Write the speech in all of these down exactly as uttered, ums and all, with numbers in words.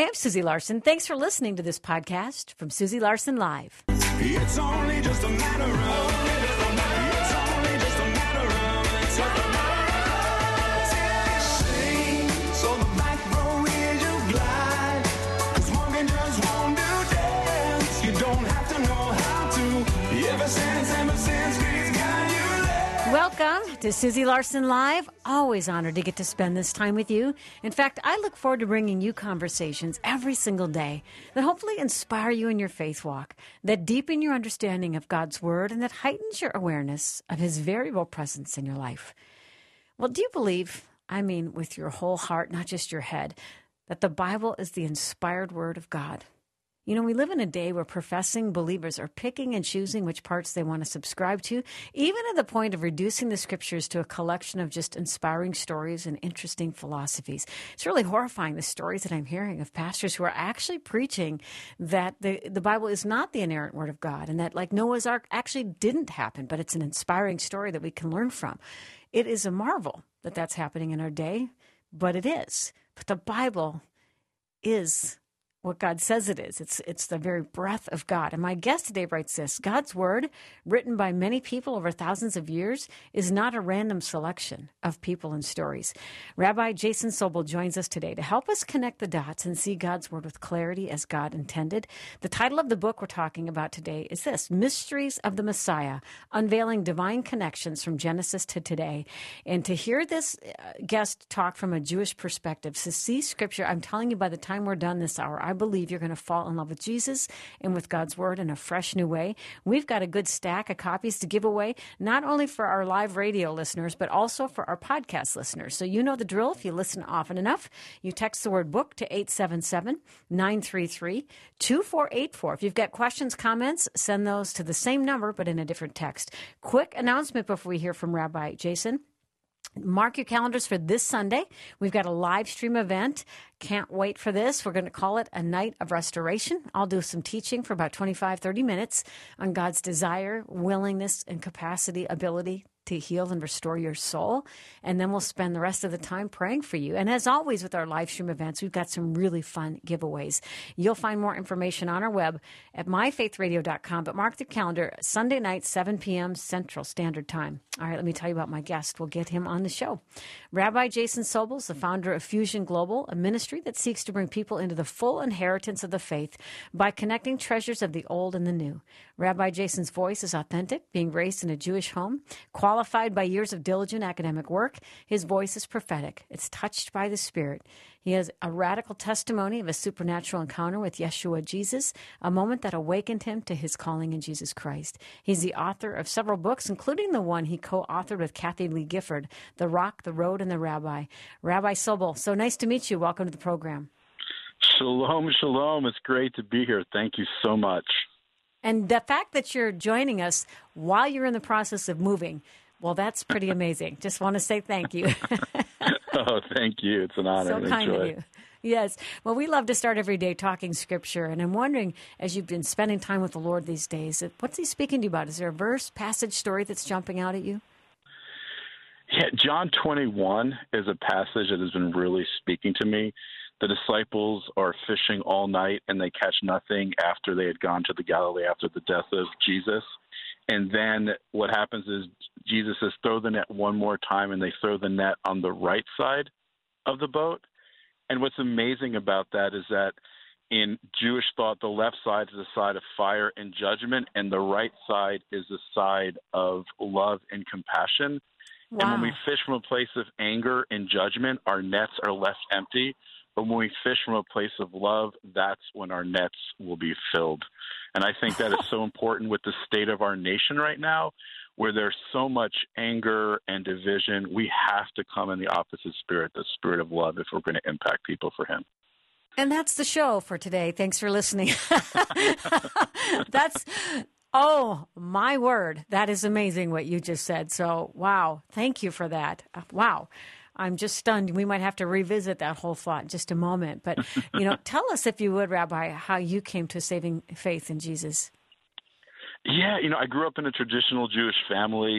Hi, I'm Susie Larson. Thanks for listening to this podcast from Susie Larson Live. It's only just a matter of, it's only just a matter of, it's a matter of, sing, so the back row is you glide, 'cause walking just won't do dance, you don't have to know how to, ever since, ever since, he's got you there. Welcome to Susie Larson Live. Always honored to get to spend this time with you. In fact, I look forward to bringing you conversations every single day that hopefully inspire you in your faith walk, that deepen your understanding of God's Word, and that heightens your awareness of His variable presence in your life. Well, do you believe, I mean with your whole heart, not just your head, that the Bible is the inspired Word of God? You know, we live in a day where professing believers are picking and choosing which parts they want to subscribe to, even at the point of reducing the scriptures to a collection of just inspiring stories and interesting philosophies. It's really horrifying, the stories that I'm hearing of pastors who are actually preaching that the, the Bible is not the inerrant word of God, and that, like Noah's Ark, actually didn't happen, but it's an inspiring story that we can learn from. It is a marvel that that's happening in our day, but it is. But the Bible is what God says it is. It's it's the very breath of God. And my guest today writes this: God's Word, written by many people over thousands of years, is not a random selection of people and stories. Rabbi Jason Sobel joins us today to help us connect the dots and see God's Word with clarity as God intended. The title of the book we're talking about today is this: Mysteries of the Messiah, Unveiling Divine Connections from Genesis to Today. And to hear this uh, guest talk from a Jewish perspective, to see Scripture, I'm telling you, by the time we're done this hour, I I believe you're going to fall in love with Jesus and with God's Word in a fresh new way. We've got a good stack of copies to give away, not only for our live radio listeners, but also for our podcast listeners. So you know the drill. If you listen often enough, you text the word book to eight seven seven, nine three three, two four eight four. If you've got questions, comments, send those to the same number, but in a different text. Quick announcement before we hear from Rabbi Jason. Mark your calendars for this Sunday. We've got a live stream event. Can't wait for this. We're going to call it a night of restoration. I'll do some teaching for about twenty-five, thirty minutes on God's desire, willingness, and capacity, ability to heal and restore your soul. And then we'll spend the rest of the time praying for you. And as always with our live stream events, we've got some really fun giveaways. You'll find more information on our web at my faith radio dot com, but mark the calendar, Sunday night, seven p.m. Central Standard Time. All right, let me tell you about my guest. We'll get him on the show. Rabbi Jason Sobel is the founder of Fusion Global, a ministry that seeks to bring people into the full inheritance of the faith by connecting treasures of the old and the new. Rabbi Jason's voice is authentic, being raised in a Jewish home, qualified by years of diligent academic work. His voice is prophetic. It's touched by the Spirit. He has a radical testimony of a supernatural encounter with Yeshua Jesus, a moment that awakened him to his calling in Jesus Christ. He's the author of several books, including the one he co-authored with Kathy Lee Gifford, The Rock, the Road, and the Rabbi. Rabbi Sobel, so nice to meet you. Welcome to the program. Shalom, shalom. It's great to be here. Thank you so much. And the fact that you're joining us while you're in the process of moving, well, that's pretty amazing. Just want to say thank you. Oh, thank you. It's an honor. So and kind enjoy. of you. Yes. Well, we love to start every day talking Scripture. And I'm wondering, as you've been spending time with the Lord these days, what's He speaking to you about? Is there a verse, passage, story that's jumping out at you? Yeah, John twenty-one is a passage that has been really speaking to me. The disciples are fishing all night, and they catch nothing after they had gone to the Galilee after the death of Jesus. And then what happens is Jesus says, throw the net one more time, and they throw the net on the right side of the boat. And what's amazing about that is that in Jewish thought, the left side is the side of fire and judgment, and the right side is the side of love and compassion. Wow. And when we fish from a place of anger and judgment, our nets are left empty. But when we fish from a place of love, that's when our nets will be filled. And I think that is so important with the state of our nation right now, where there's so much anger and division. We have to come in the opposite spirit, the spirit of love, if we're going to impact people for Him. And that's the show for today. Thanks for listening. That's, oh, my word. That is amazing what you just said. So, wow. Thank you for that. Wow. I'm just stunned. We might have to revisit that whole thought in just a moment. But, you know, tell us, if you would, Rabbi, how you came to saving faith in Jesus. Yeah, you know, I grew up in a traditional Jewish family.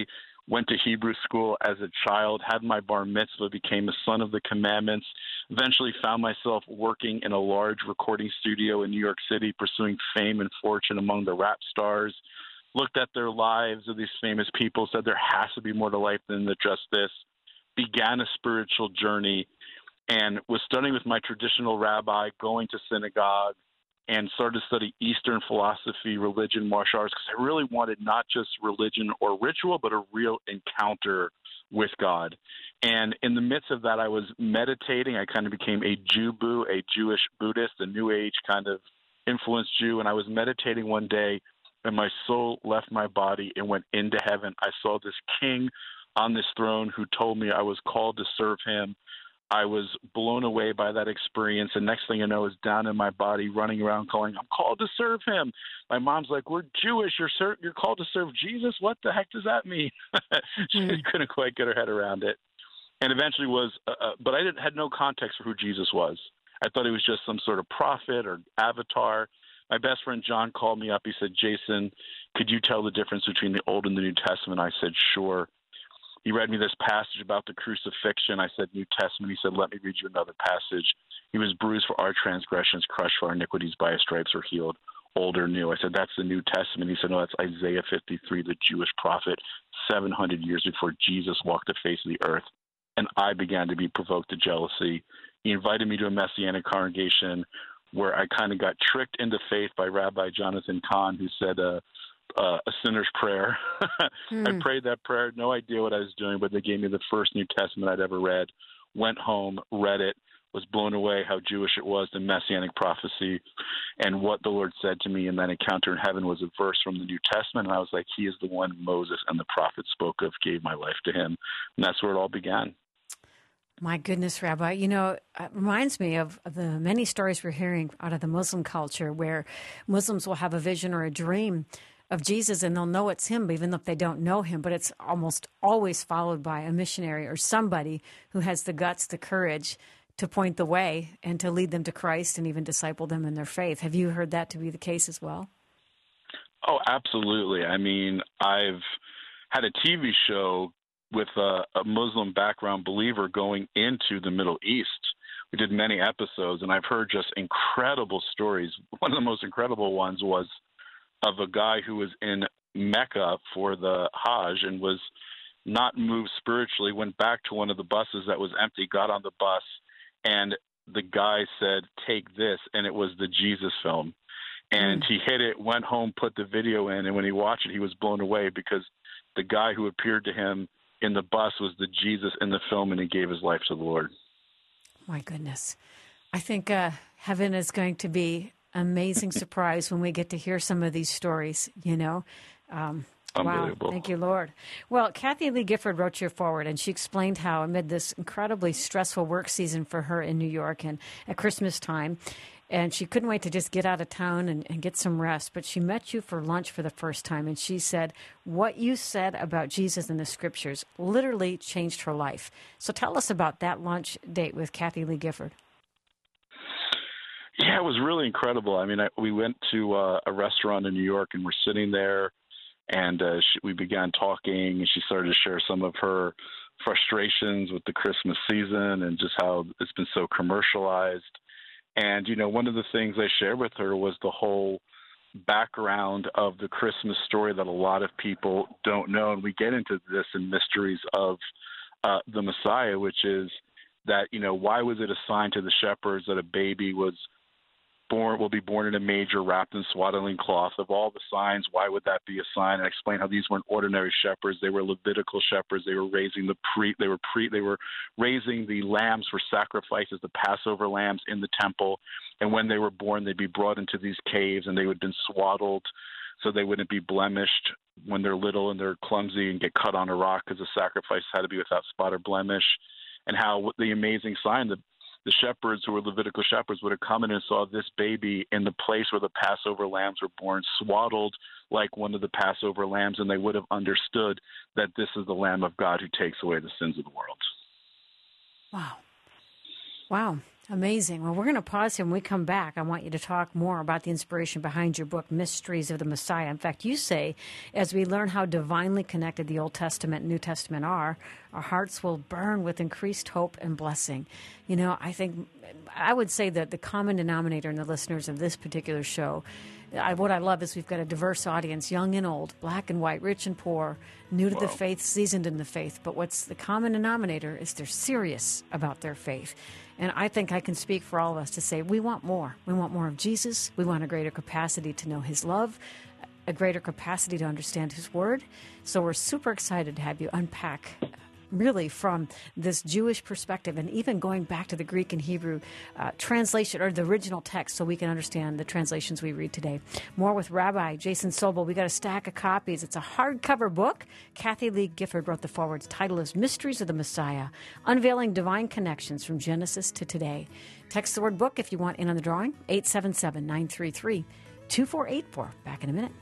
went to Hebrew school as a child, had my bar mitzvah, became a son of the commandments, eventually found myself working in a large recording studio in New York City, pursuing fame and fortune among the rap stars, looked at their lives of these famous people, said there has to be more to life than just this, began a spiritual journey, and was studying with my traditional rabbi, going to synagogue, and started to study Eastern philosophy, religion, martial arts, because I really wanted not just religion or ritual, but a real encounter with God. And in the midst of that, I was meditating. I kind of became a Jew-boo, a Jewish Buddhist, a New Age kind of influenced Jew. And I was meditating one day, and my soul left my body and went into heaven. I saw this king on this throne who told me I was called to serve him. I was blown away by that experience. And next thing I know, is down in my body, running around calling, I'm called to serve him. My mom's like, we're Jewish. You're ser- you're called to serve Jesus. What the heck does that mean? She mm. couldn't quite get her head around it. And eventually was, uh, uh, but I didn't, had no context for who Jesus was. I thought he was just some sort of prophet or avatar. My best friend John called me up. He said, Jason, could you tell the difference between the Old and the New Testament? I said, sure. He read me this passage about the crucifixion. I said, New Testament. He said, let me read you another passage. He was bruised for our transgressions, crushed for our iniquities, by his stripes we're healed, old or new. I said, that's the New Testament. He said, no, that's Isaiah fifty-three, the Jewish prophet, seven hundred years before Jesus walked the face of the earth. And I began to be provoked to jealousy. He invited me to a Messianic congregation where I kind of got tricked into faith by Rabbi Jonathan Cahn, who said, uh, Uh, a sinner's prayer. mm. I prayed that prayer, no idea what I was doing, but they gave me the first New Testament I'd ever read, went home, read it, was blown away how Jewish it was, the Messianic prophecy, and what the Lord said to me in that encounter in heaven was a verse from the New Testament, and I was like, he is the one Moses and the prophet spoke of, gave my life to him, and that's where it all began. My goodness, Rabbi, you know, it reminds me of, of the many stories we're hearing out of the Muslim culture where Muslims will have a vision or a dream of Jesus, and they'll know it's him, even if they don't know him, but it's almost always followed by a missionary or somebody who has the guts, the courage to point the way and to lead them to Christ and even disciple them in their faith. Have you heard that to be the case as well? Oh, absolutely. I mean, I've had a T V show with a, a Muslim background believer going into the Middle East. We did many episodes, and I've heard just incredible stories. One of the most incredible ones was of a guy who was in Mecca for the Hajj and was not moved spiritually, went back to one of the buses that was empty, got on the bus, and the guy said, take this, and it was the Jesus film. And mm. he hit it, went home, put the video in, and when he watched it, he was blown away because the guy who appeared to him in the bus was the Jesus in the film, and he gave his life to the Lord. My goodness. I think uh, heaven is going to be amazing surprise when we get to hear some of these stories, you know. Um, Unbelievable. Wow. Thank you, Lord. Well, Kathie Lee Gifford wrote your forward, and she explained how amid this incredibly stressful work season for her in New York and at Christmas time, and she couldn't wait to just get out of town and, and get some rest, but she met you for lunch for the first time, and she said, what you said about Jesus in the Scriptures literally changed her life. So tell us about that lunch date with Kathie Lee Gifford. Yeah, it was really incredible. I mean, I, we went to uh, a restaurant in New York, and we're sitting there, and uh, she, we began talking, and she started to share some of her frustrations with the Christmas season and just how it's been so commercialized. And, you know, one of the things I shared with her was the whole background of the Christmas story that a lot of people don't know. And we get into this in Mysteries of uh, the Messiah, which is that, you know, why was it assigned to the shepherds that a baby was born, will be born in a manger wrapped in swaddling cloth? Of all the signs, why would that be a sign? And I explained how these weren't ordinary shepherds; they were Levitical shepherds. They were raising the pre, they were pre, they were raising the lambs for sacrifices, the Passover lambs in the temple. And when they were born, they'd be brought into these caves, and they would have been swaddled so they wouldn't be blemished when they're little and they're clumsy and get cut on a rock, because the sacrifice had to be without spot or blemish. And how the amazing sign that the shepherds who were Levitical shepherds would have come in and saw this baby in the place where the Passover lambs were born, swaddled like one of the Passover lambs, and they would have understood that this is the Lamb of God who takes away the sins of the world. Wow. Wow. Amazing. Well, we're going to pause here. When we come back, I want you to talk more about the inspiration behind your book, Mysteries of the Messiah. In fact, you say, as we learn how divinely connected the Old Testament and New Testament are, our hearts will burn with increased hope and blessing. You know, I think, I would say that the common denominator in the listeners of this particular show, I, what I love is we've got a diverse audience, young and old, black and white, rich and poor, new to wow. the faith, seasoned in the faith. But what's the common denominator is they're serious about their faith. And I think I can speak for all of us to say we want more. We want more of Jesus. We want a greater capacity to know his love, a greater capacity to understand his word. So we're super excited to have you unpack really from this Jewish perspective and even going back to the Greek and Hebrew uh, translation or the original text so we can understand the translations we read today. More with Rabbi Jason Sobel. We got a stack of copies. It's a hardcover book. Kathy Lee Gifford wrote the foreword. The title is Mysteries of the Messiah, Unveiling Divine Connections from Genesis to Today. Text the word book if you want in on the drawing, eight seven seven, nine three three, two four eight four. Back in a minute.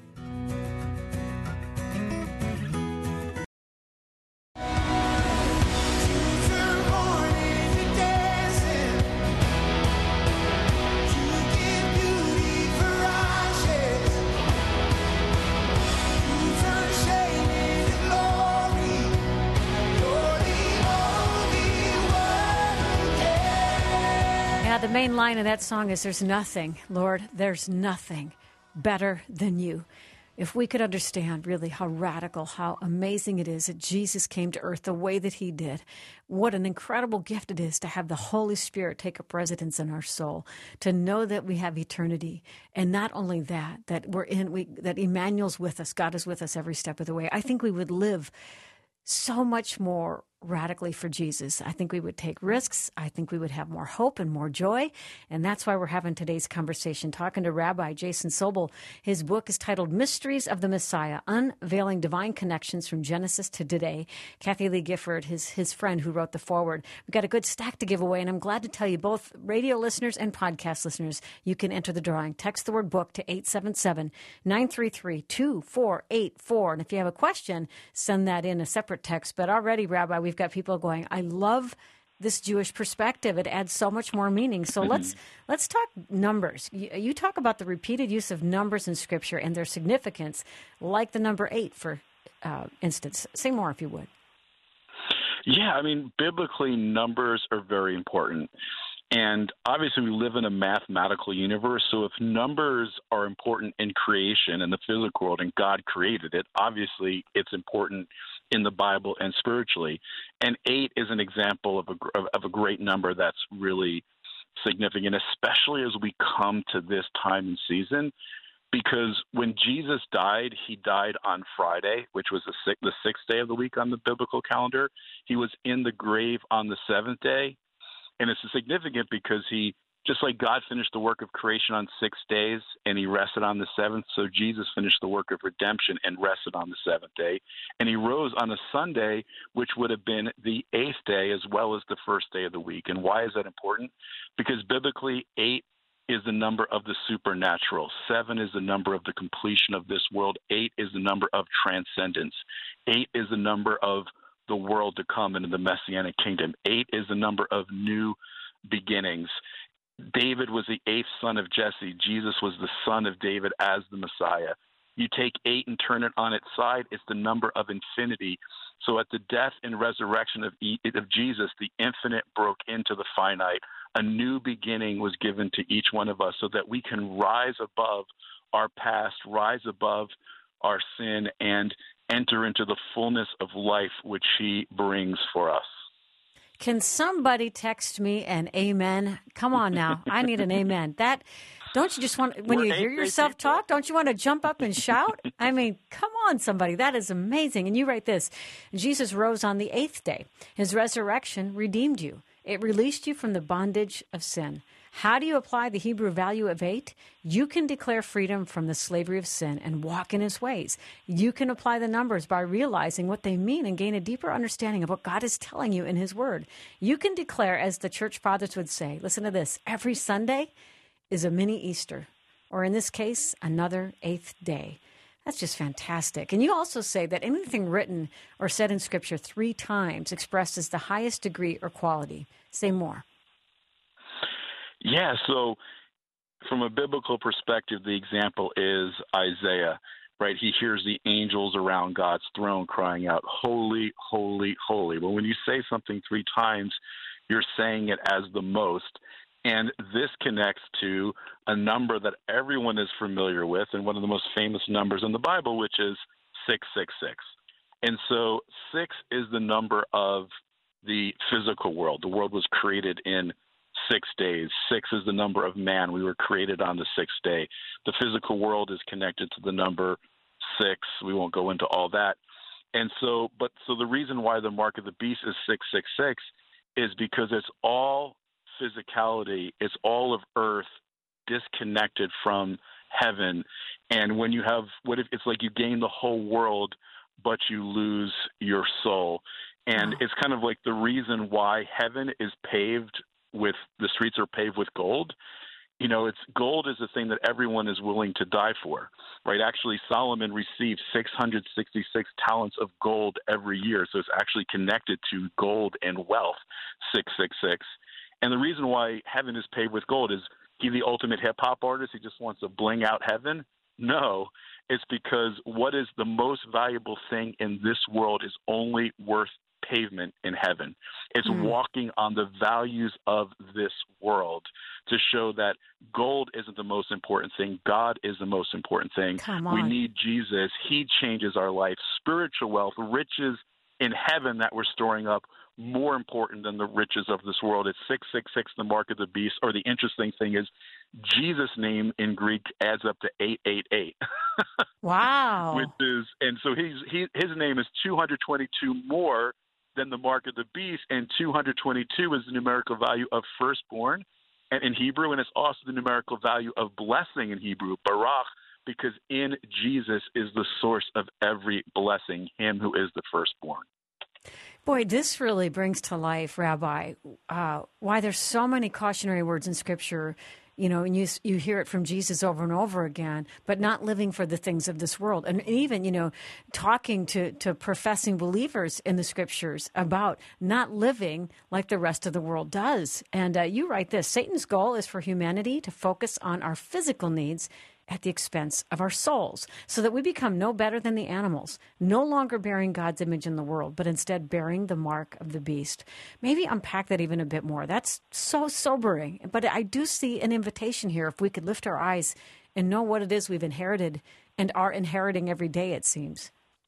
The main line of that song is, there's nothing, Lord, there's nothing better than you. If we could understand really how radical, how amazing it is that Jesus came to earth the way that he did, what an incredible gift it is to have the Holy Spirit take up residence in our soul, to know that we have eternity. And not only that, that we're in, we, that Emmanuel's with us, God is with us every step of the way. I think we would live so much more radically for Jesus. I think we would take risks. I think we would have more hope and more joy. And that's why we're having today's conversation, talking to Rabbi Jason Sobel. His book is titled Mysteries of the Messiah, Unveiling Divine Connections from Genesis to Today. Kathy Lee Gifford, his, his friend who wrote the foreword. We've got a good stack to give away, and I'm glad to tell you, both radio listeners and podcast listeners, you can enter the drawing. Text the word book to eight seven seven, nine three three, two four eight four. And if you have a question, send that in a separate text. But already, Rabbi, we've We've got people going, I love this Jewish perspective. It adds so much more meaning. So let's let's talk numbers. You, you talk about the repeated use of numbers in Scripture and their significance, like the number eight, for uh, instance. Say more, if you would. Yeah, I mean, biblically, numbers are very important. And obviously, we live in a mathematical universe, so if numbers are important in creation in the physical world and God created it, obviously it's important in the Bible and spiritually. And eight is an example of a, of a great number that's really significant, especially as we come to this time and season, because when Jesus died, he died on Friday, which was the sixth, the sixth day of the week on the biblical calendar. He was in the grave on the seventh day. And it's significant because he, just like God finished the work of creation on six days and he rested on the seventh, so Jesus finished the work of redemption and rested on the seventh day. And he rose on a Sunday, which would have been the eighth day as well as the first day of the week. And why is that important? Because biblically, eight is the number of the supernatural. Seven is the number of the completion of this world. Eight is the number of transcendence. Eight is the number of the world to come into the Messianic kingdom. Eight is the number of new beginnings. David was the eighth son of Jesse. Jesus was the son of David as the Messiah. You take eight and turn it on its side, it's the number of infinity. So at the death and resurrection of, of Jesus, the infinite broke into the finite. A new beginning was given to each one of us so that we can rise above our past, rise above our sin, and enter into the fullness of life which he brings for us. Can somebody text me an amen? Come on now. I need an amen. That, don't you just want, when We're you hear yourself talk, don't you want to jump up and shout? I mean, come on, somebody. That is amazing. And you write this, Jesus rose on the eighth day. His resurrection redeemed you. It released you from the bondage of sin. How do you apply the Hebrew value of eight? You can declare freedom from the slavery of sin and walk in his ways. You can apply the numbers by realizing what they mean and gain a deeper understanding of what God is telling you in his word. You can declare, as the church fathers would say, listen to this, every Sunday is a mini Easter, or in this case, another eighth day. That's just fantastic. And you also say that anything written or said in Scripture three times expresses the highest degree or quality. Say more. Yeah, so from a biblical perspective, the example is Isaiah, right? He hears the angels around God's throne crying out, "Holy, holy, holy." Well, when you say something three times, you're saying it as the most. And this connects to a number that everyone is familiar with, and one of the most famous numbers in the Bible, which is six six six. And so six is the number of the physical world. The world was created in six days. Six is the number of man. We were created on the sixth day. The physical world is connected to the number six. We won't go into all that. And so, but so the reason why the mark of the beast is six six six is because it's all physicality. It's all of earth disconnected from heaven. And when you have, what if it's like you gain the whole world, but you lose your soul. And wow. It's kind of like the reason why heaven is paved with, the streets are paved with gold. You know, it's gold is the thing that everyone is willing to die for, right? Actually, Solomon received six hundred sixty-six talents of gold every year. So it's actually connected to gold and wealth, six six six. And the reason why heaven is paved with gold is he the ultimate hip-hop artist? He just wants to bling out heaven? No, it's because what is the most valuable thing in this world is only worth pavement in heaven. It's mm. walking on the values of this world to show that gold isn't the most important thing. God is the most important thing. Come on. We need Jesus. He changes our life. Spiritual wealth, riches in heaven that we're storing up, more important than the riches of this world. It's six six six, the mark of the beast. Or the interesting thing is Jesus' name in Greek adds up to eight eight eight. Wow. Which is, and so he's, he, his name is two hundred twenty-two more than the mark of the beast, and two hundred twenty-two is the numerical value of firstborn and in Hebrew, and it's also the numerical value of blessing in Hebrew, barak, because in Jesus is the source of every blessing, him who is the firstborn. Boy, this really brings to life, Rabbi, uh, why there's so many cautionary words in Scripture, you know, and you you hear it from Jesus over and over again, but not living for the things of this world. And even, you know, talking to, to professing believers in the Scriptures about not living like the rest of the world does. And uh, you write this: Satan's goal is for humanity to focus on our physical needs at the expense of our souls, so that we become no better than the animals, no longer bearing God's image in the world, but instead bearing the mark of the beast. Maybe unpack that even a bit more. That's so sobering. But I do see an invitation here, if we could lift our eyes and know what it is we've inherited and are inheriting every day, it seems.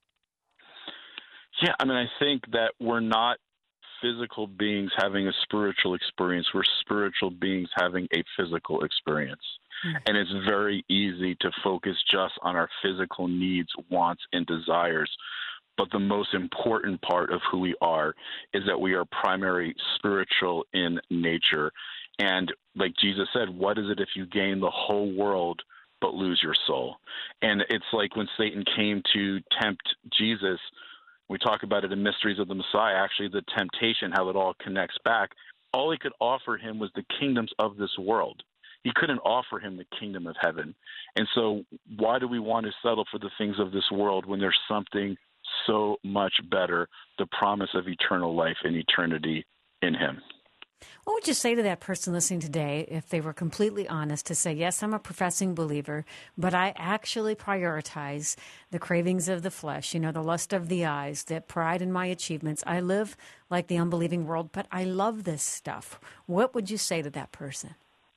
Yeah, I mean, I think that we're not physical beings having a spiritual experience. We're spiritual beings having a physical experience. And it's very easy to focus just on our physical needs, wants, and desires. But the most important part of who we are is that we are primary spiritual in nature. And like Jesus said, what is it if you gain the whole world but lose your soul? And it's like when Satan came to tempt Jesus, we talk about it in Mysteries of the Messiah, actually the temptation, how it all connects back. All he could offer him was the kingdoms of this world. He couldn't offer him the kingdom of heaven. And so why do we want to settle for the things of this world when there's something so much better, the promise of eternal life and eternity in him? What would you say to that person listening today if they were completely honest to say, yes, I'm a professing believer, but I actually prioritize the cravings of the flesh, you know, the lust of the eyes, the pride in my achievements. I live like the unbelieving world, but I love this stuff. What would you say to that person?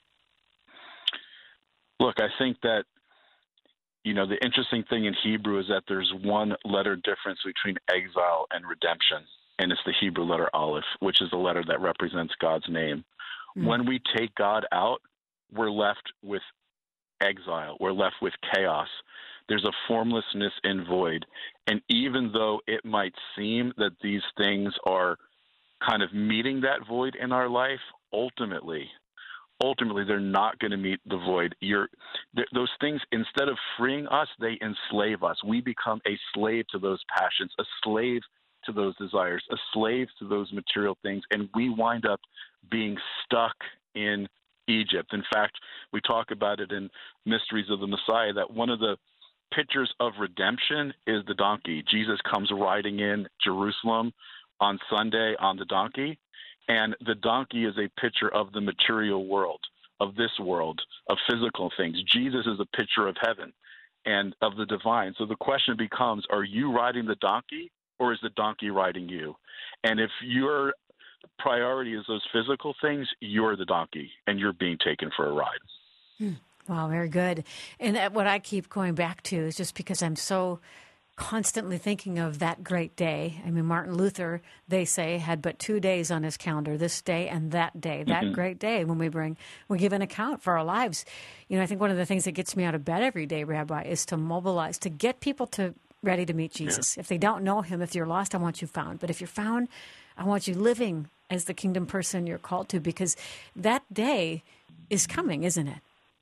Look, I think that, you know, the interesting thing in Hebrew is that there's one letter difference between exile and redemption, and it's the Hebrew letter Aleph, which is the letter that represents God's name. Mm. When we take God out, we're left with exile. We're left with chaos. There's a formlessness and void. And even though it might seem that these things are kind of meeting that void in our life, ultimately, Ultimately, they're not going to meet the void. You're, th- those things, instead of freeing us, they enslave us. We become a slave to those passions, a slave to those desires, a slave to those material things, and we wind up being stuck in Egypt. In fact, we talk about it in Mysteries of the Messiah that one of the pictures of redemption is the donkey. Jesus comes riding in Jerusalem on Sunday on the donkey. And the donkey is a picture of the material world. of this world, of physical things. Jesus is a picture of heaven and of the divine. So the question becomes, are you riding the donkey or is the donkey riding you? And if your priority is those physical things, you're the donkey and you're being taken for a ride. Hmm. Wow, very good. And that, what I keep going back to is just because I'm so constantly thinking of that great day. I mean, Martin Luther, they say, had but two days on his calendar, this day and that day, that mm-hmm. great day when we bring, we give an account for our lives. You know, I think one of the things that gets me out of bed every day, Rabbi, is to mobilize, to get people to ready to meet Jesus. Yeah. If they don't know him, if you're lost, I want you found. But if you're found, I want you living as the kingdom person you're called to, because that day is coming, isn't it?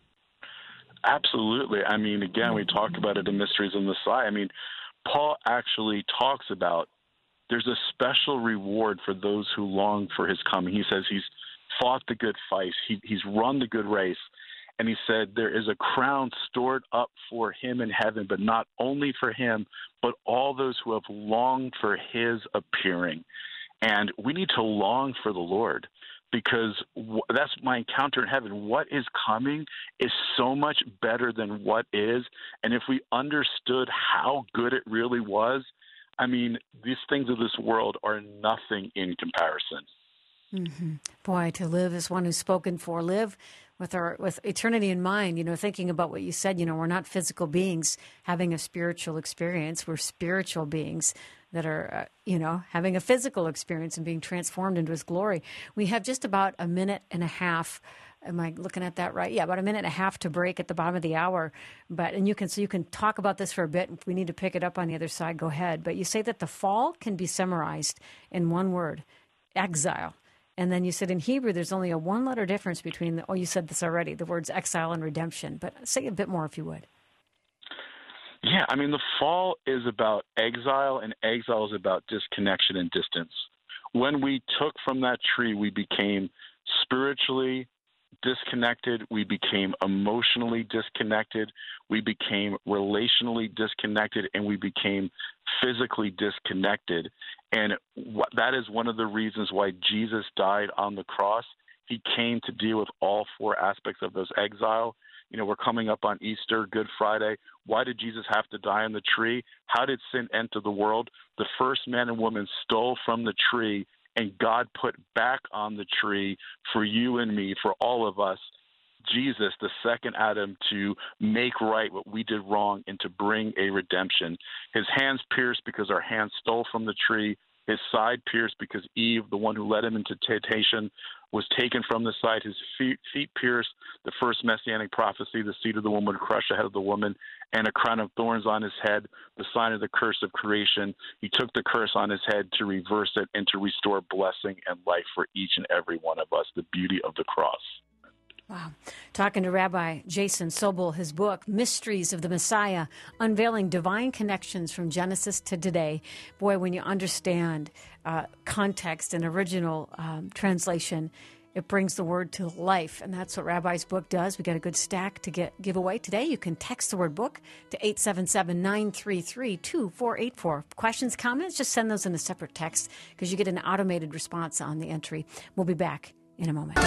Absolutely. I mean, again, we talk about it in Mysteries of the Messiah. I mean, Paul actually talks about there's a special reward for those who long for his coming. He says he's fought the good fight. He, he's run the good race. And he said there is a crown stored up for him in heaven, but not only for him, but all those who have longed for his appearing. And we need to long for the Lord, because w- that's my encounter in heaven. What is coming is so much better than what is. And if we understood how good it really was, I mean, these things of this world are nothing in comparison. Mm-hmm. Boy, to live as one who's spoken for, live with our with eternity in mind, you know, thinking about what you said, you know, we're not physical beings having a spiritual experience. We're spiritual beings that are, uh, you know, having a physical experience and being transformed into his glory. We have just about a minute and a half. Am I looking at that right? Yeah, about a minute and a half to break at the bottom of the hour. But and you can so you can talk about this for a bit. If we need to pick it up on the other side, go ahead. But you say that the fall can be summarized in one word: exile. And then you said in Hebrew, there's only a one-letter difference between the, oh, you said this already, the words exile and redemption. But say a bit more if you would. Yeah, I mean, the fall is about exile, and exile is about disconnection and distance. When we took from that tree, we became spiritually disconnected. We became emotionally disconnected. We became relationally disconnected, and we became physically disconnected. And wh- that is one of the reasons why Jesus died on the cross. He came to deal with all four aspects of those exile. You know, we're coming up on Easter, Good Friday. Why did Jesus have to die on the tree? How did sin enter the world? The first man and woman stole from the tree, and God put back on the tree for you and me, for all of us, Jesus, the second Adam, to make right what we did wrong and to bring a redemption. His hands pierced because our hands stole from the tree. His side pierced because Eve, the one who led him into temptation, was taken from the side. His feet, feet pierced, the first messianic prophecy, the seed of the woman would crush the head of the woman, and a crown of thorns on his head, the sign of the curse of creation. He took the curse on his head to reverse it and to restore blessing and life for each and every one of us, the beauty of the cross. Wow. Talking to Rabbi Jason Sobel, his book, Mysteries of the Messiah, Unveiling Divine Connections from Genesis to Today. Boy, when you understand uh, context and original um, translation, it brings the word to life, and that's what Rabbi's book does. We got a good stack to get give away today. You can text the word book to eight seven seven, nine three three, two four eight four. Questions, comments, just send those in a separate text because you get an automated response on the entry. We'll be back in a moment.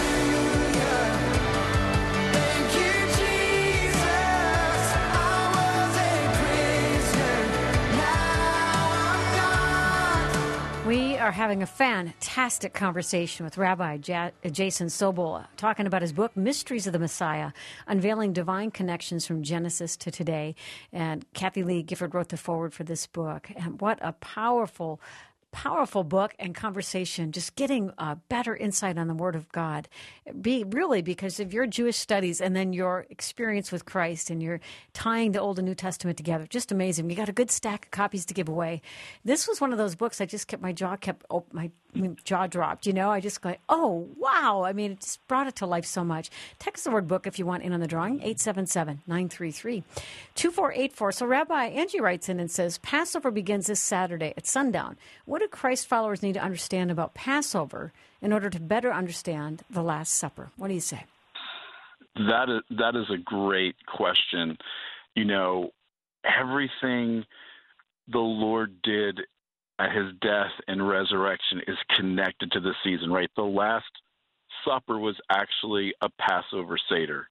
We are having a fantastic conversation with Rabbi Ja- Jason Sobel, talking about his book, Mysteries of the Messiah, Unveiling Divine Connections from Genesis to Today. And Kathy Lee Gifford wrote the foreword for this book. And what a powerful Powerful book and conversation, just getting uh, better insight on the Word of God. Be really because of your Jewish studies and then your experience with Christ and you're tying the Old and New Testament together. Just amazing. You got a good stack of copies to give away. This was one of those books I just kept my jaw kept oh, my jaw dropped. You know, I just go, oh wow! I mean, it just brought it to life so much. Text the word book if you want in on the drawing. eight seven seven, nine three three, two four eight four. So Rabbi Angie writes in and says, Passover begins this Saturday at sundown. What do Christ followers need to understand about Passover in order to better understand the Last Supper? What do you say? That is, that is a great question. You know, everything the Lord did at his death and resurrection is connected to the season, right? The last supper was actually a Passover Seder.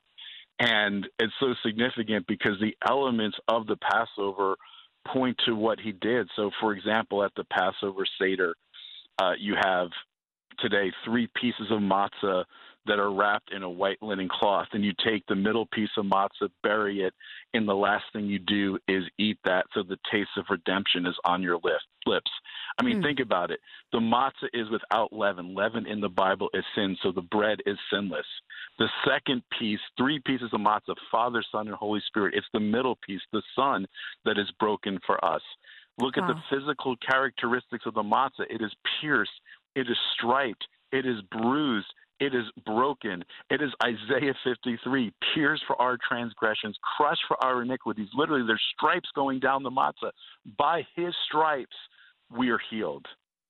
And it's so significant because the elements of the Passover point to what he did. So, for example, at the Passover Seder, uh, you have today three pieces of matzah that are wrapped in a white linen cloth, and you take the middle piece of matzah, bury it, and the last thing you do is eat that so the taste of redemption is on your lips. I mean, mm. think about it. The matzah is without leaven. Leaven in the Bible is sin, so the bread is sinless. The second piece, three pieces of matzah, Father, Son, and Holy Spirit. It's the middle piece, the Son, that is broken for us. Look wow. at the physical characteristics of the matzah. It is pierced. It is striped. It is bruised. It is broken. It is Isaiah fifty-three, pierced for our transgressions, crushed for our iniquities. Literally, there's stripes going down the matzah. By his stripes, we are healed.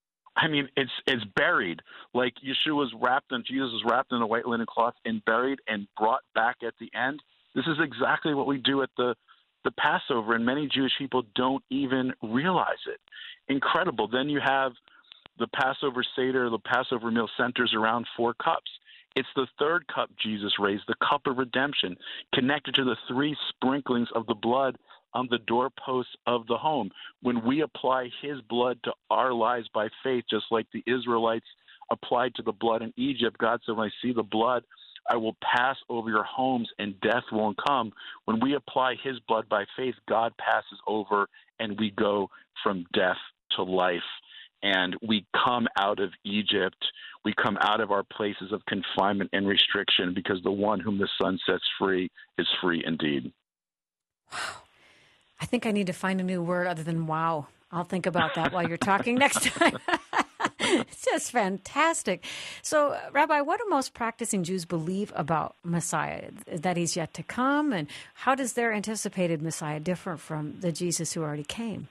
I mean, it's it's buried. Like Yeshua was wrapped in, Jesus was wrapped in a white linen cloth and buried and brought back at the end. This is exactly what we do at the, the Passover, and many Jewish people don't even realize it. Incredible. Then you have the Passover Seder, the Passover meal centers around four cups. It's the third cup Jesus raised, the cup of redemption, connected to the three sprinklings of the blood on the doorposts of the home. When we apply his blood to our lives by faith, just like the Israelites applied to the blood in Egypt, God said, when I see the blood, I will pass over your homes and death won't come. When we apply his blood by faith, God passes over and we go from death to life. And we come out of Egypt, we come out of our places of confinement and restriction because the one whom the Son sets free is free indeed. Wow. I think I need to find a new word other than wow. I'll think about that while you're talking next time. It's just fantastic. So, uh, Rabbi, what do most practicing Jews believe about Messiah? That he's yet to come? And how does their anticipated Messiah differ from the Jesus who already came?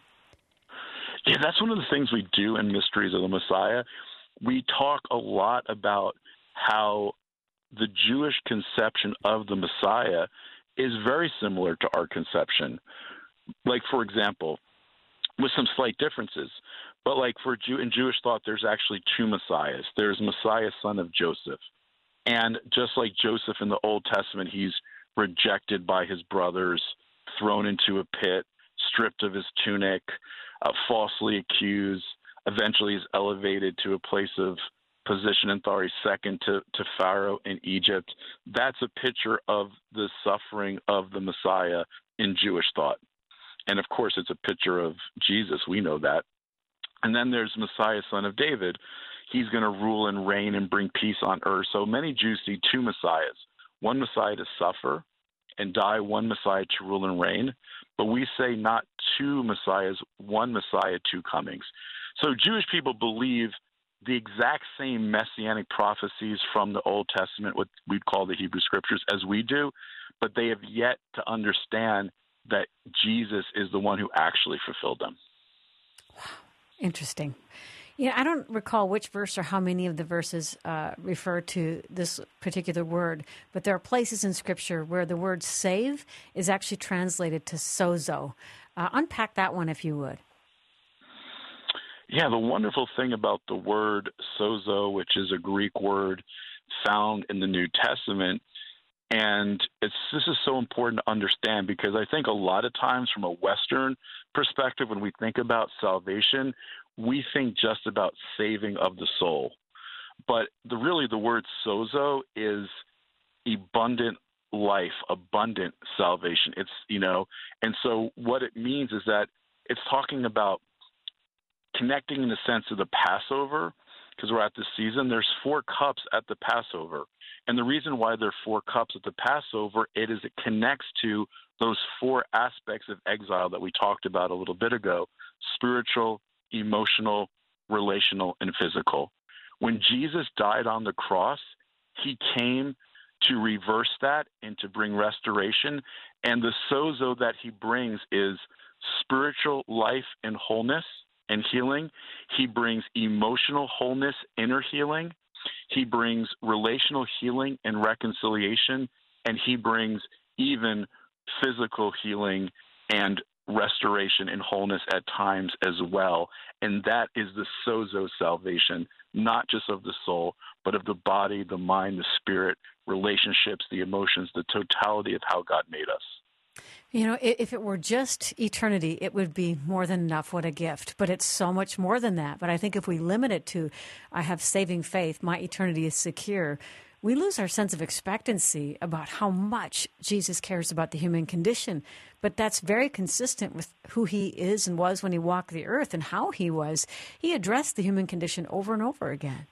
Yeah, that's one of the things we do in Mysteries of the Messiah. We talk a lot about how the Jewish conception of the Messiah is very similar to our conception. Like, for example, with some slight differences, but like for Jew in Jewish thought, there's actually two Messiahs. There's Messiah, son of Joseph. And just like Joseph in the Old Testament, he's rejected by his brothers, thrown into a pit, stripped of his tunic, uh, falsely accused, eventually is elevated to a place of position and authority, second to, to Pharaoh in Egypt. That's a picture of the suffering of the Messiah in Jewish thought. And of course, it's a picture of Jesus. We know that. And then there's Messiah, son of David. He's going to rule and reign and bring peace on earth. So many Jews see two Messiahs, one Messiah to suffer and die, one Messiah to rule and reign. But we say not two Messiahs, one Messiah, two comings. So Jewish people believe the exact same messianic prophecies from the Old Testament, what we'd call the Hebrew Scriptures, as we do, but they have yet to understand that Jesus is the one who actually fulfilled them. Wow. Interesting. Yeah, I don't recall which verse or how many of the verses uh, refer to this particular word, but there are places in Scripture where the word save is actually translated to sozo. Uh, unpack that one if you would. Yeah, the wonderful thing about the word sozo, which is a Greek word found in the New Testament, and it's this is so important to understand because I think a lot of times from a Western perspective, when we think about salvation, we think just about saving of the soul. But the, really the word sozo is abundant life, abundant salvation. It's, you know, and so what it means is that it's talking about connecting in the sense of the Passover, because we're at this season, there's four cups at the Passover. And the reason why there are four cups at the Passover, it is it connects to those four aspects of exile that we talked about a little bit ago: spiritual, emotional, relational, and physical. When Jesus died on the cross, he came to reverse that and to bring restoration. And the sozo that he brings is spiritual life and wholeness and healing. He brings emotional wholeness, inner healing. He brings relational healing and reconciliation. And he brings even physical healing and restoration and wholeness at times as well. And that is the sozo salvation, not just of the soul, but of the body, the mind, the spirit, relationships, the emotions, the totality of how God made us. You know, i- if it were just eternity, it would be more than enough. What a gift. But it's so much more than that. But I think if we limit it to, I have saving faith, my eternity is secure, we lose our sense of expectancy about how much Jesus cares about the human condition. But that's very consistent with who he is and was when he walked the earth and how he was. He addressed the human condition over and over again.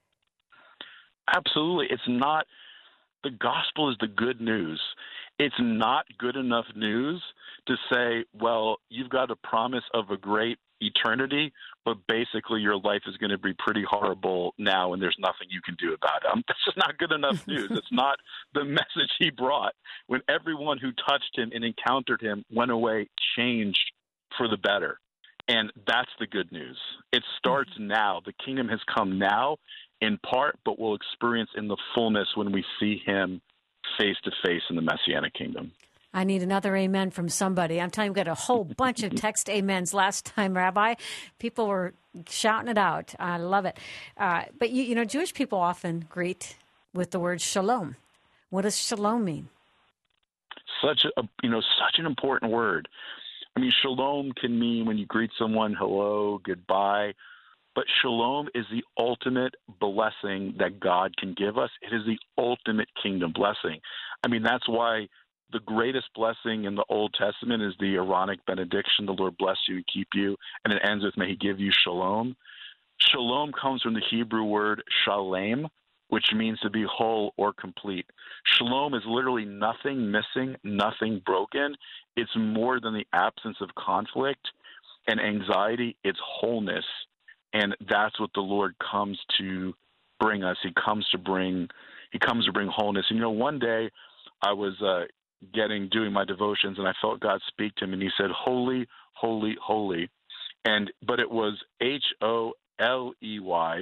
Absolutely. It's not, the gospel is the good news. It's not good enough news to say, well, you've got a promise of a great eternity, but basically your life is going to be pretty horrible now and there's nothing you can do about it. Um, that's just not good enough news. It's not the message he brought. When everyone who touched him and encountered him went away changed for the better. And that's the good news. It starts now. The kingdom has come now in part, but we'll experience in the fullness when we see him face to face in the Messianic kingdom. I need another amen from somebody. I'm telling you, we got a whole bunch of text amens last time, Rabbi. People were shouting it out. I love it. Uh, but, you, you know, Jewish people often greet with the word shalom. What does shalom mean? Such a, you know, such an important word. I mean, shalom can mean when you greet someone, hello, goodbye. But shalom is the ultimate blessing that God can give us. It is the ultimate kingdom blessing. I mean, that's why the greatest blessing in the Old Testament is the Aaronic benediction, the Lord bless you and keep you, and it ends with, may he give you shalom. Shalom comes from the Hebrew word shalem, which means to be whole or complete. Shalom is literally nothing missing, nothing broken. It's more than the absence of conflict and anxiety. It's wholeness. And that's what the Lord comes to bring us. He comes to bring, he comes to bring wholeness. And, you know, one day I was uh, getting, doing my devotions, and I felt God speak to me, and he said, holy, holy, holy. And, but it was H O L E Y,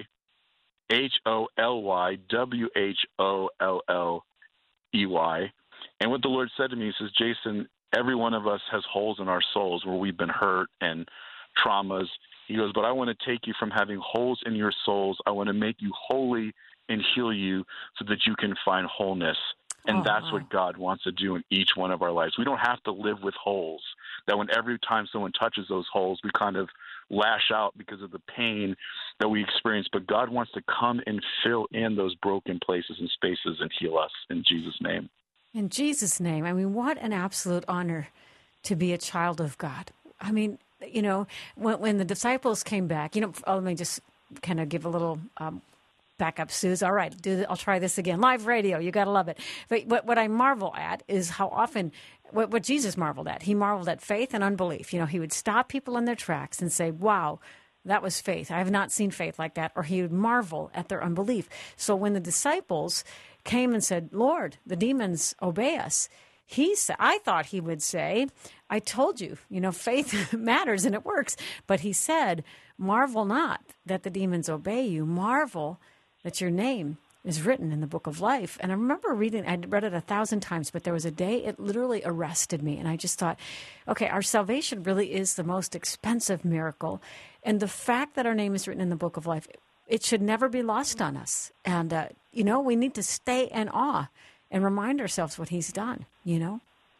H O L Y, W H O L L E Y. And what the Lord said to me, he says, Jason, every one of us has holes in our souls where we've been hurt and traumas. He goes, but I want to take you from having holes in your souls. I want to make you holy and heal you so that you can find wholeness. And oh, that's wow. what God wants to do in each one of our lives. We don't have to live with holes, that when every time someone touches those holes, we kind of lash out because of the pain that we experience. But God wants to come and fill in those broken places and spaces and heal us in Jesus' name. In Jesus' name. I mean, what an absolute honor to be a child of God. I mean, you know, when, when the disciples came back, you know, oh, let me just kind of give a little um, backup, Suze. All right, do the, I'll try this again. Live radio, you got to love it. But what, what I marvel at is how often, what, what Jesus marveled at, he marveled at faith and unbelief. You know, he would stop people in their tracks and say, wow, that was faith. I have not seen faith like that. Or he would marvel at their unbelief. So when the disciples came and said, Lord, the demons obey us, He said, I thought he would say, I told you, you know, faith matters and it works. But he said, marvel not that the demons obey you. Marvel that your name is written in the book of life. And I remember reading, I'd read it a thousand times, but there was a day it literally arrested me. And I just thought, okay, our salvation really is the most expensive miracle. And the fact that our name is written in the book of life, it should never be lost on us. And, uh, you know, we need to stay in awe and remind ourselves what he's done, you know?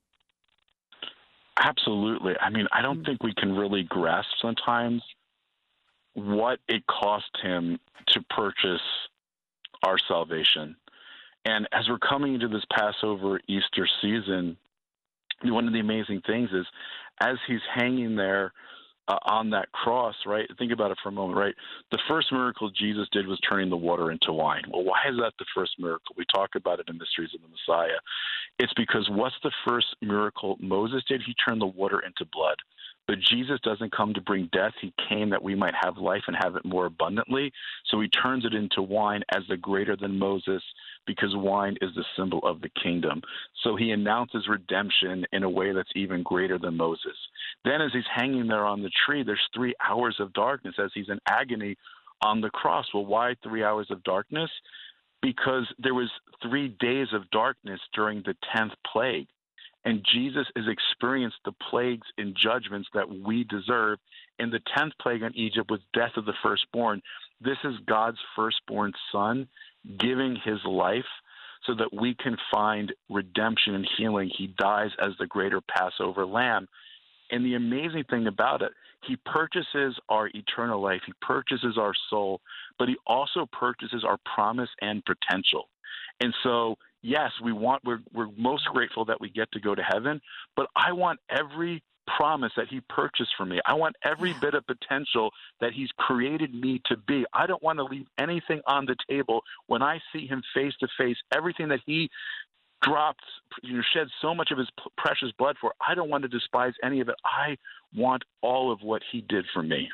Absolutely. I mean, I don't mm. think we can really grasp sometimes what it cost him to purchase our salvation. And as we're coming into this Passover Easter season, one of the amazing things is as he's hanging there Uh, on that cross, right? Think about it for a moment, right? The first miracle Jesus did was turning the water into wine. Well, why is that the first miracle? We talk about it in Mysteries of the Messiah. It's because what's the first miracle Moses did? He turned the water into blood. But Jesus doesn't come to bring death. He came that we might have life and have it more abundantly. So he turns it into wine as the greater than Moses, because wine is the symbol of the kingdom. So he announces redemption in a way that's even greater than Moses. Then as he's hanging there on the tree, there's three hours of darkness as he's in agony on the cross. Well, why three hours of darkness? Because there was three days of darkness during the tenth plague. And Jesus has experienced the plagues and judgments that we deserve. And the tenth plague on Egypt was death of the firstborn. This is God's firstborn son giving his life so that we can find redemption and healing. He dies as the greater Passover lamb. And the amazing thing about it, he purchases our eternal life. He purchases our soul, but he also purchases our promise and potential. And so, yes, we want, we're, we're most grateful that we get to go to heaven, but I want every promise that he purchased for me. I want every bit of potential that he's created me to be. I don't want to leave anything on the table when I see him face to face. Everything that he dropped, you know, shed so much of his p- precious blood for, I don't want to despise any of it. I want all of what he did for me.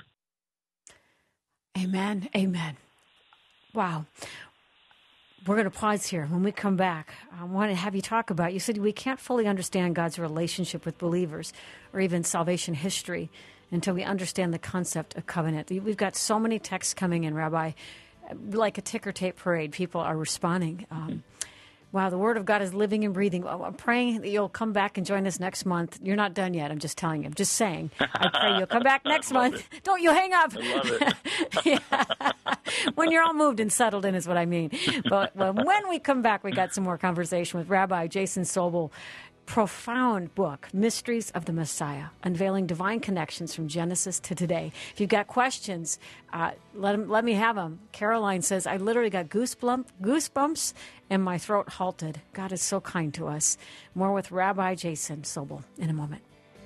Amen. Amen. Wow. We're going to pause here. When we come back, I want to have you talk about, you said we can't fully understand God's relationship with believers or even salvation history until we understand the concept of covenant. We've got so many texts coming in, Rabbi, like a ticker tape parade. People are responding. Um, wow, the Word of God is living and breathing. I'm praying that you'll come back and join us next month. You're not done yet. I'm just telling you. I'm just saying. I pray you'll come back next month. It. Don't you hang up. I love it. Yeah. When you're all moved and settled in is what I mean. But when we come back, we got some more conversation with Rabbi Jason Sobel. Profound book, Mysteries of the Messiah, unveiling divine connections from Genesis to today. If you've got questions, uh, let 'em, let me have them. Caroline says, I literally got goosebump, goosebumps and my throat halted. God is so kind to us. More with Rabbi Jason Sobel in a moment.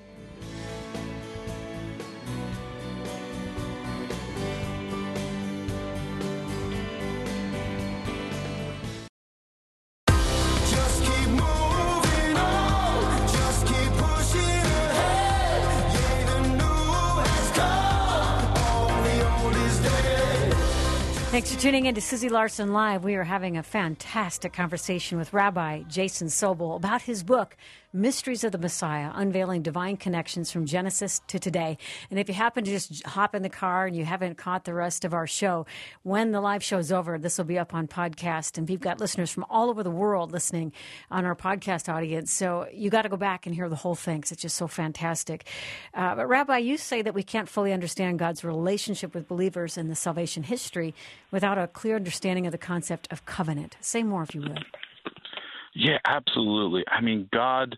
Just keep moving on, just keep pushing ahead. Yeah, the new has come, all the old is dead. Thanks for tuning in to Susie Larson Live. We are having a fantastic conversation with Rabbi Jason Sobel about his book, Mysteries of the Messiah, unveiling divine connections from Genesis to today. And if you happen to just hop in the car and you haven't caught the rest of our show, when the live show's over, this will be up on podcast. And we've got listeners from all over the world listening on our podcast audience. So you got to go back and hear the whole thing, 'cause it's just so fantastic. Uh, but Rabbi, you say that we can't fully understand God's relationship with believers in the salvation history without a clear understanding of the concept of covenant. Say more if you would. Yeah, absolutely. I mean, God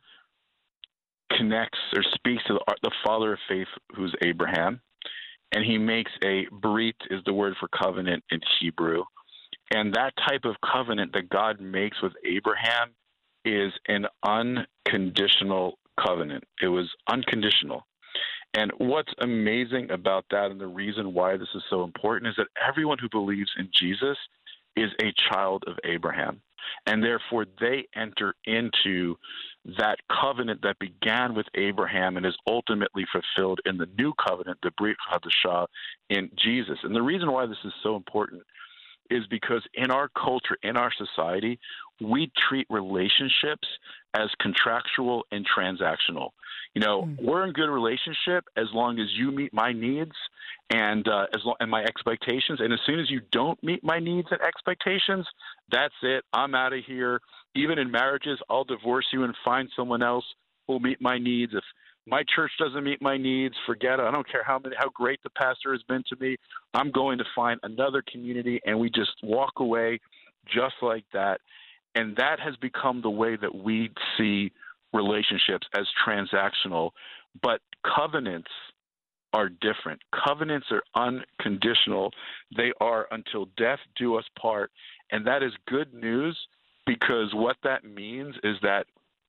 connects or speaks to the, the father of faith, who's Abraham, and he makes a brit, is the word for covenant in Hebrew. And that type of covenant that God makes with Abraham is an unconditional covenant. It was unconditional. And what's amazing about that, and the reason why this is so important, is that everyone who believes in Jesus is a child of Abraham. And therefore, they enter into that covenant that began with Abraham and is ultimately fulfilled in the new covenant, the Brit Hadashah, in Jesus. And the reason why this is so important is because in our culture, in our society, we treat relationships as contractual and transactional. You know, mm. we're in good relationship as long as you meet my needs and uh, as long and my expectations. And as soon as you don't meet my needs and expectations, that's it. I'm out of here. Even in marriages, I'll divorce you and find someone else who'll meet my needs. If my church doesn't meet my needs, forget it. I don't care how many, how great the pastor has been to me. I'm going to find another community, and we just walk away just like that. And that has become the way that we see relationships, as transactional. But covenants are different. Covenants are unconditional. They are until death do us part. And that is good news, because what that means is that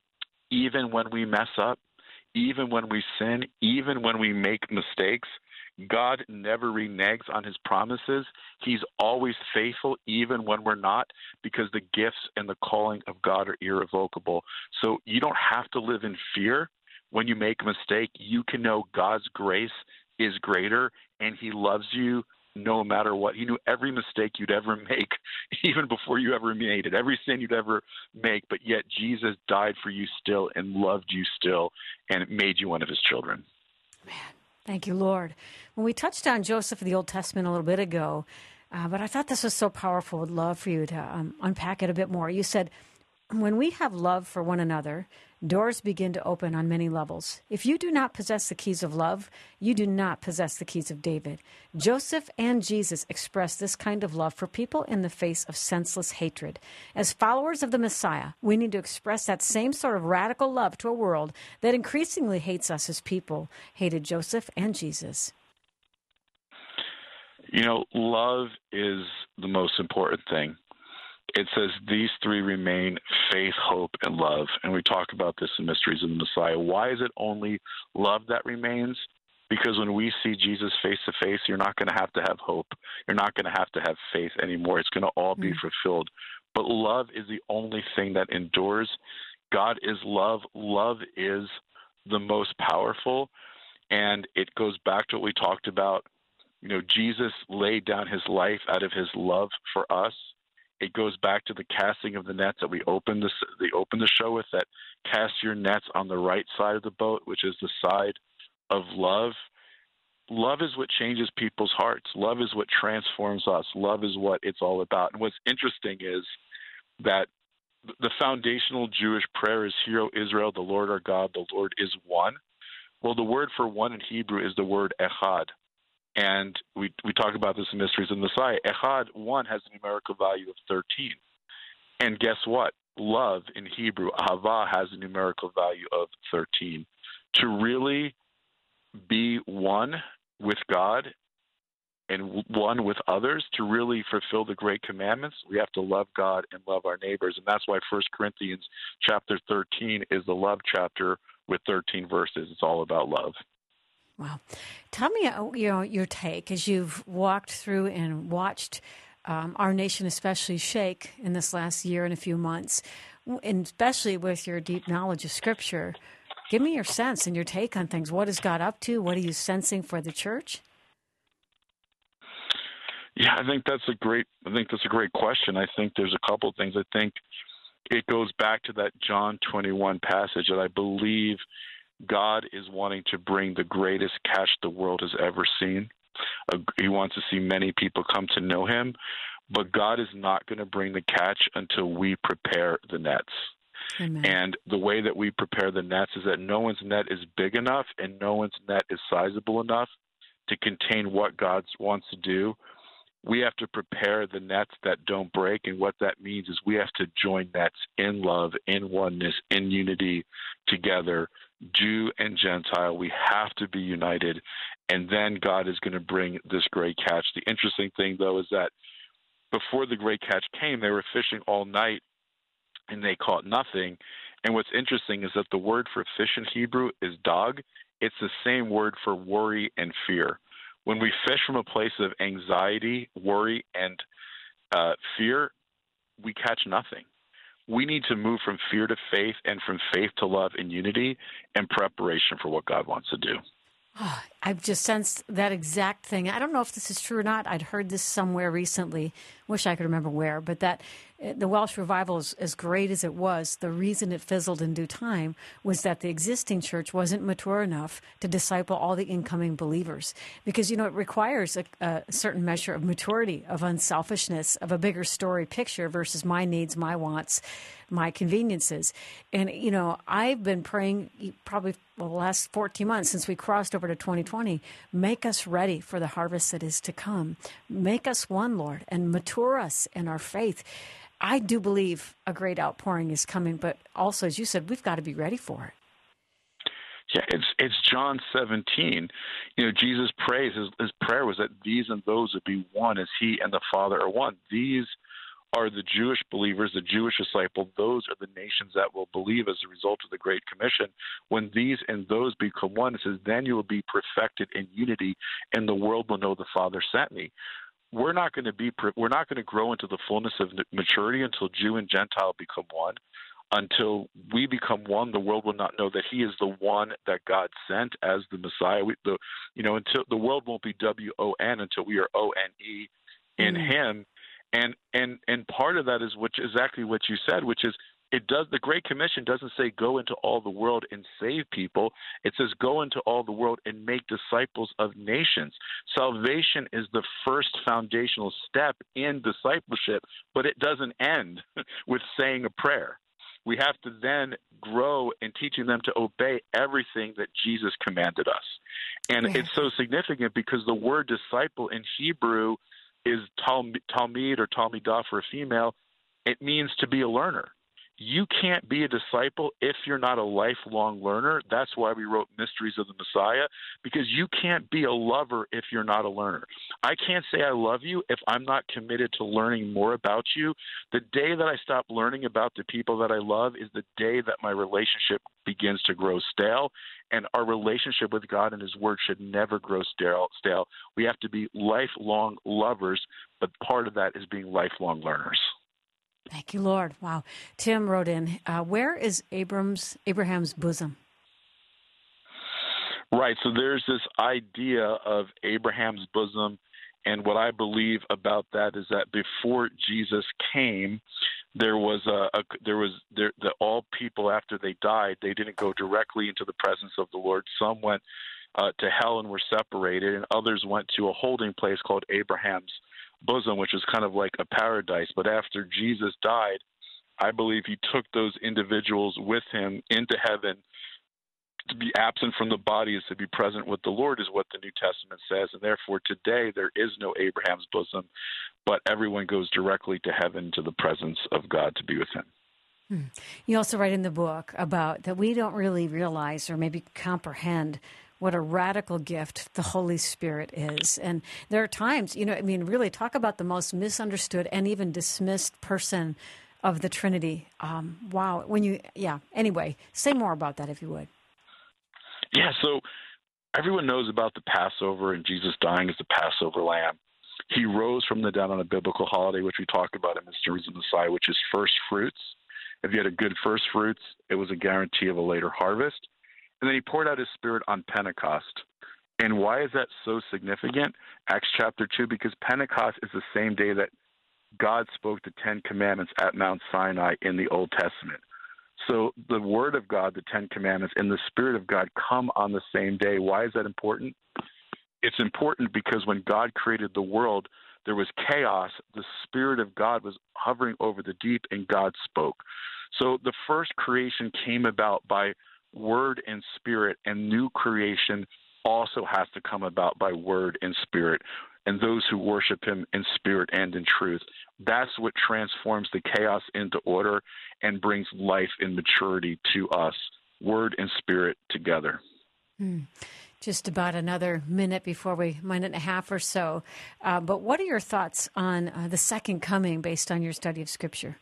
even when we mess up, even when we sin, even when we make mistakes, God never reneges on his promises. He's always faithful, even when we're not, because the gifts and the calling of God are irrevocable. So you don't have to live in fear when you make a mistake. You can know God's grace is greater, and he loves you no matter what. He knew every mistake you'd ever make, even before you ever made it, every sin you'd ever make, but yet Jesus died for you still and loved you still, and it made you one of his children. Man. Thank you, Lord. When we touched on Joseph in the Old Testament a little bit ago, uh, but I thought this was so powerful. I'd love for you to um, unpack it a bit more. You said, when we have love for one another doors begin to open on many levels. If you do not possess the keys of love, you do not possess the keys of David. Joseph and Jesus expressed this kind of love for people in the face of senseless hatred. As followers of the Messiah, we need to express that same sort of radical love to a world that increasingly hates us as people hated Joseph and Jesus. You know, love is the most important thing. It says these three remain: faith, hope, and love. And we talk about this in Mysteries of the Messiah. Why is it only love that remains? Because when we see Jesus face to face, you're not going to have to have hope. You're not going to have to have faith anymore. It's going to all be mm. fulfilled. But love is the only thing that endures. God is love. Love is the most powerful. And it goes back to what we talked about. You know, Jesus laid down his life out of his love for us. It goes back to the casting of the nets that we opened this, they opened the show with, that cast your nets on the right side of the boat, which is the side of love. Love is what changes people's hearts. Love is what transforms us. Love is what it's all about. And what's interesting is that the foundational Jewish prayer is, "Hear, O Israel, the Lord our God, the Lord is one." Well, the word for one in Hebrew is the word echad. And we we talk about this in Mysteries of the Messiah. Echad, one, has a numerical value of thirteen. And guess what? Love in Hebrew, ahava, has a numerical value of thirteen. To really be one with God and one with others, to really fulfill the great commandments, we have to love God and love our neighbors. And that's why First Corinthians chapter thirteen is the love chapter with thirteen verses. It's all about love. Wow. Tell me, uh, you know, your take as you've walked through and watched um, our nation especially shake in this last year and a few months, and especially with your deep knowledge of Scripture. Give me your sense and your take on things. What has God up to? What are you sensing for the church? Yeah, I think that's a great. I think that's a great question. I think there's a couple of things. I think it goes back to that John twenty-one passage that I believe God is wanting to bring the greatest catch the world has ever seen. Uh, he wants to see many people come to know him, but God is not going to bring the catch until we prepare the nets. Amen. And the way that we prepare the nets is that no one's net is big enough and no one's net is sizable enough to contain what God wants to do. We have to prepare the nets that don't break, and what that means is we have to join nets in love, in oneness, in unity together, Jew and Gentile. We have to be united, and then God is going to bring this great catch. The interesting thing, though, is that before the great catch came, they were fishing all night, and they caught nothing. And what's interesting is that the word for fish in Hebrew is dog. It's the same word for worry and fear. When we fish from a place of anxiety, worry, and uh, fear, we catch nothing. We need to move from fear to faith and from faith to love and unity in preparation for what God wants to do. Oh, I've just sensed that exact thing. I don't know if this is true or not. I'd heard this somewhere recently. Wish I could remember where. But that uh, the Welsh revival, is, as great as it was, the reason it fizzled in due time was that the existing church wasn't mature enough to disciple all the incoming believers. Because, you know, it requires a, a certain measure of maturity, of unselfishness, of a bigger story picture versus my needs, my wants, my conveniences. And, you know, I've been praying probably well, the last fourteen months since we crossed over to twenty twenty, make us ready for the harvest that is to come. Make us one, Lord, and mature us in our faith. I do believe a great outpouring is coming, but also, as you said, we've got to be ready for it. Yeah, it's it's John seventeen. You know, Jesus prays, his, his prayer was that these and those would be one as he and the Father are one. These are the Jewish believers, the Jewish disciple. Those are the nations that will believe as a result of the Great Commission. When these and those become one, it says, then you will be perfected in unity, and the world will know the Father sent me. We're not going to be, we're not going to grow into the fullness of maturity until Jew and Gentile become one. Until we become one, the world will not know that He is the one that God sent as the Messiah. We, the, you know, until the world won't be W O N until we are O N E in mm. Him. And and and part of that is which exactly what you said, which is it does. The Great Commission doesn't say go into all the world and save people. It says go into all the world and make disciples of nations. Salvation is the first foundational step in discipleship, but it doesn't end with saying a prayer. we have to then grow in teaching them to obey everything that Jesus commanded us. And Yeah. it's so significant because the word disciple in Hebrew is tal- talmid or talmidah for a female. It means to be a learner. You can't be a disciple if you're not a lifelong learner. That's why we wrote Mysteries of the Messiah, because you can't be a lover if you're not a learner. I can't say I love you if I'm not committed to learning more about you. The day that I stop learning about the people that I love is the day that my relationship begins to grow stale, and our relationship with God and His Word should never grow stale. stale. We have to be lifelong lovers, but part of that is being lifelong learners. Thank you, Lord. Wow. Tim wrote in, uh, where is Abram's Abraham's bosom? Right. So there's this idea of Abraham's bosom. And what I believe about that is that before Jesus came, there was a, a there was there the all people after they died, they didn't go directly into the presence of the Lord. Some went uh, to hell and were separated, and others went to a holding place called Abraham's bosom, which is kind of like a paradise. But after Jesus died, I believe He took those individuals with Him into heaven. To be absent from the body is to be present with the Lord, is what the New Testament says. And therefore, today there is no Abraham's bosom, but everyone goes directly to heaven, to the presence of God, to be with Him. Hmm. You also write in the book about that we don't really realize or maybe comprehend what a radical gift the Holy Spirit is. And there are times, you know, I mean, really talk about the most misunderstood and even dismissed person of the Trinity. Um, wow. When you, yeah. Anyway, say more about that if you would. Yeah, so everyone knows about the Passover and Jesus dying as the Passover lamb. He rose from the dead on a biblical holiday, which we talked about in Mysteries of the Messiah, which is first fruits. If you had a good first fruits, it was a guarantee of a later harvest. And then He poured out His Spirit on Pentecost. And why is that so significant? Acts chapter two, because Pentecost is the same day that God spoke the Ten Commandments at Mount Sinai in the Old Testament. So the Word of God, the Ten Commandments, and the Spirit of God come on the same day. Why is that important? It's important because when God created the world, there was chaos. The Spirit of God was hovering over the deep, and God spoke. So the first creation came about by Word and Spirit, and new creation also has to come about by Word and Spirit, and those who worship Him in spirit and in truth. That's what transforms the chaos into order and brings life and maturity to us, Word and Spirit together. Hmm. Just about another minute before we, minute and a half or so. Uh, but what are your thoughts on uh, the second coming based on your study of Scripture?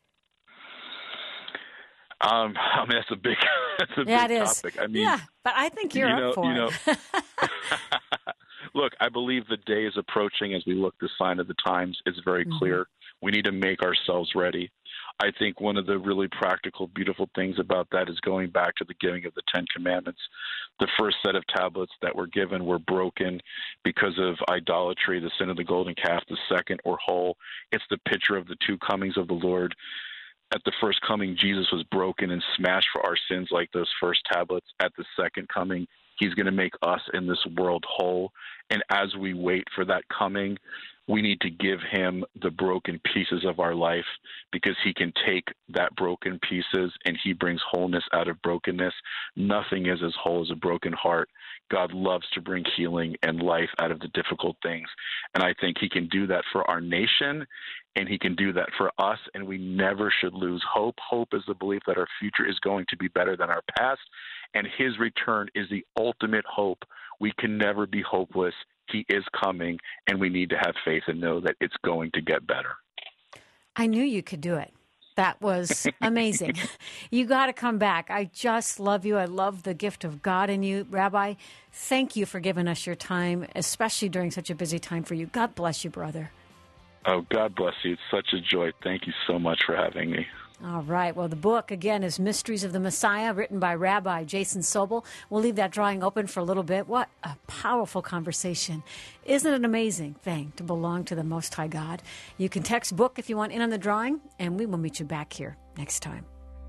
Um, I mean, that's a big, that's a yeah, big it is. topic. I mean, yeah, but I think you're you up know, for you know, it. Look, I believe the day is approaching as we look the sign of the times. It's very mm-hmm. clear. We need to make ourselves ready. I think one of the really practical, beautiful things about that is going back to the giving of the Ten Commandments. The first set of tablets that were given were broken because of idolatry, the sin of the golden calf. The second were whole. It's the picture of the two comings of the Lord. At the first coming, Jesus was broken and smashed for our sins like those first tablets. At the second coming, He's going to make us in this world whole. And as we wait for that coming, we need to give Him the broken pieces of our life, because He can take that broken pieces and He brings wholeness out of brokenness. Nothing is as whole as a broken heart. God loves to bring healing and life out of the difficult things. And I think He can do that for our nation, and He can do that for us, and we never should lose hope. Hope is the belief that our future is going to be better than our past, and His return is the ultimate hope. We can never be hopeless. He is coming, and we need to have faith and know that it's going to get better. I knew you could do it. That was amazing. You got to come back. I just love you. I love the gift of God in you. Rabbi, thank you for giving us your time, especially during such a busy time for you. God bless you, brother. Oh, God bless you. It's such a joy. Thank you so much for having me. All right. Well, the book, again, is Mysteries of the Messiah, written by Rabbi Jason Sobel. We'll leave that drawing open for a little bit. What a powerful conversation. Isn't it an amazing thing to belong to the Most High God? You can text book if you want in on the drawing, and we will meet you back here next time.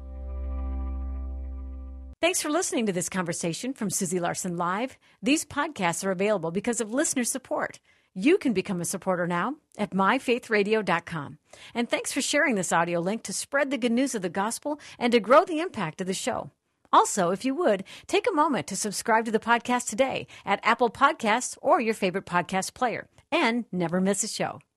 Thanks for listening to this conversation from Susie Larson Live. These podcasts are available because of listener support. You can become a supporter now at my faith radio dot com. And thanks for sharing this audio link to spread the good news of the gospel and to grow the impact of the show. Also, if you would, take a moment to subscribe to the podcast today at Apple Podcasts or your favorite podcast player, and never miss a show.